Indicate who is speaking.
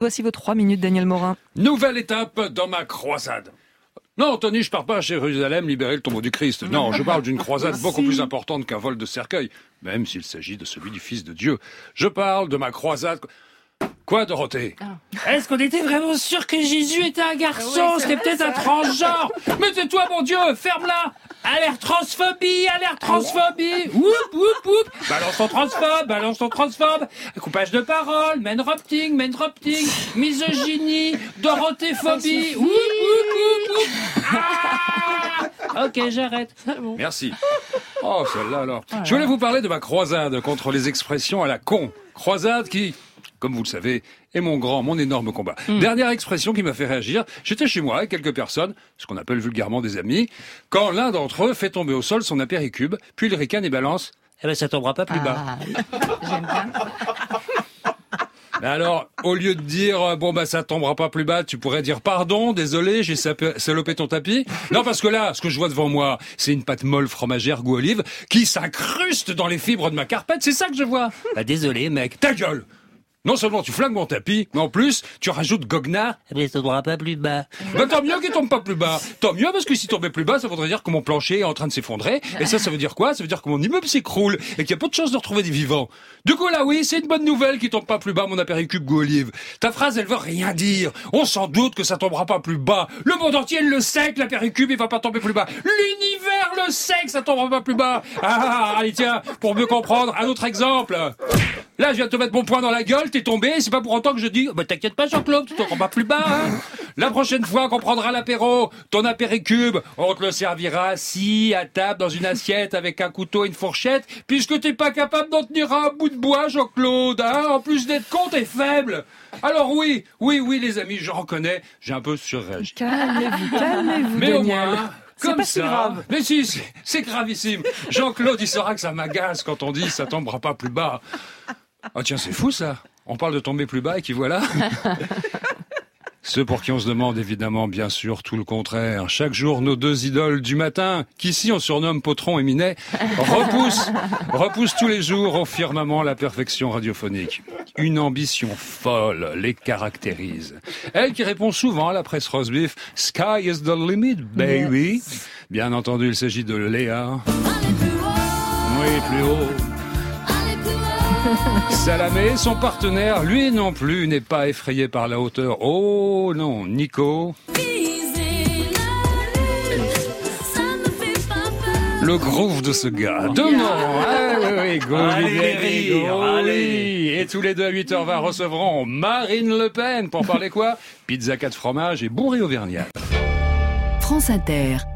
Speaker 1: Voici vos 3 minutes, Daniel Morin.
Speaker 2: Nouvelle étape dans ma croisade. Non, Tony, je pars pas à Jérusalem libérer le tombeau du Christ. Non, je parle d'une croisade beaucoup plus importante qu'un vol de cercueil, même s'il s'agit de celui du Fils de Dieu. Je parle de ma croisade... Quoi, Dorothée?
Speaker 3: Est-ce qu'on était vraiment sûr que Jésus était un garçon? C'était peut-être un transgenre. Mais tais-toi, mon Dieu, ferme-la. Alerte transphobie, alerte transphobie. Whoop, whoop, whoop. Balance ton transphobe. Coupage de parole, main-rupting, misogynie, Dorothéphobie. Whoop, whoop, whoop, whoop. Ah, ok, j'arrête. Bon.
Speaker 2: Merci. Oh, celle-là alors. Je voulais vous parler de ma croisade contre les expressions à la con. Croisade qui... comme vous le savez, est mon énorme combat. Dernière expression qui m'a fait réagir, j'étais chez moi avec quelques personnes, ce qu'on appelle vulgairement des amis, quand l'un d'entre eux fait tomber au sol son apéricube, puis il ricane et balance « Eh ben ça tombera pas plus bas. »
Speaker 1: J'aime bien.
Speaker 2: Alors, au lieu de dire « bon bah ça tombera pas plus bas », tu pourrais dire « pardon, désolé, j'ai salopé ton tapis ». Non, parce que là, ce que je vois devant moi, c'est une pâte molle fromagère goût olive qui s'incruste dans les fibres de ma carpette, c'est ça que je vois. Bah désolé mec, ta gueule. Non seulement tu flingues mon tapis, mais en plus, tu rajoutes goguenard. Mais ça tombera pas plus bas. Ben tant mieux qu'il tombe pas plus bas. Tant mieux parce que s'il tombait plus bas, ça voudrait dire que mon plancher est en train de s'effondrer. Et ça veut dire quoi? Ça veut dire que mon immeuble s'écroule et qu'il y a peu de chances de retrouver des vivants. Du coup là oui, c'est une bonne nouvelle qu'il tombe pas plus bas mon apéricube goût olive. Ta phrase elle veut rien dire. On s'en doute que ça tombera pas plus bas. Le monde entier le sait que l'apéricube il va pas tomber plus bas. L'univers le sait que ça tombera pas plus bas. Ah allez tiens, pour mieux comprendre, un autre exemple. Là, je viens de te mettre mon poing dans la gueule, t'es tombé, c'est pas pour autant que je dis, bah t'inquiète pas Jean-Claude, tu tomberas pas plus bas, hein. La prochaine fois qu'on prendra l'apéro, ton apéricube, on te le servira assis, à table, dans une assiette, avec un couteau et une fourchette, puisque t'es pas capable d'en tenir un bout de bois, Jean-Claude, hein. En plus d'être con, t'es faible. Alors oui, les amis, je reconnais, j'ai un peu surréagi.
Speaker 1: Calmez-vous,
Speaker 2: Mais au
Speaker 1: Daniel.
Speaker 2: moins...
Speaker 1: C'est
Speaker 2: comme
Speaker 1: pas
Speaker 2: ça.
Speaker 1: si grave.
Speaker 2: Mais si, c'est gravissime. Jean-Claude, il saura que ça m'agace quand on dit ça tombera pas plus bas. Ah tiens, c'est fou ça. On parle de tomber plus bas et qui voilà. Ceux pour qui on se demande évidemment, bien sûr, tout le contraire. Chaque jour, nos 2 idoles du matin, qu'ici on surnomme Potron et Minet, repoussent tous les jours au firmament la perfection radiophonique. Une ambition folle les caractérise. Elle qui répond souvent à la presse roast-beef, « Sky is the limit, baby yes. ». Bien entendu, il s'agit de Léa. Oui, plus haut. Salamé, son partenaire, lui non plus, n'est pas effrayé par la hauteur. Oh non, Nico. Le groove de ce gars. Demain, allez. Et tous les deux à 8h20 recevront Marine Le Pen pour parler quoi? Pizza 4 fromages et bourré auvergnat.
Speaker 4: France Inter.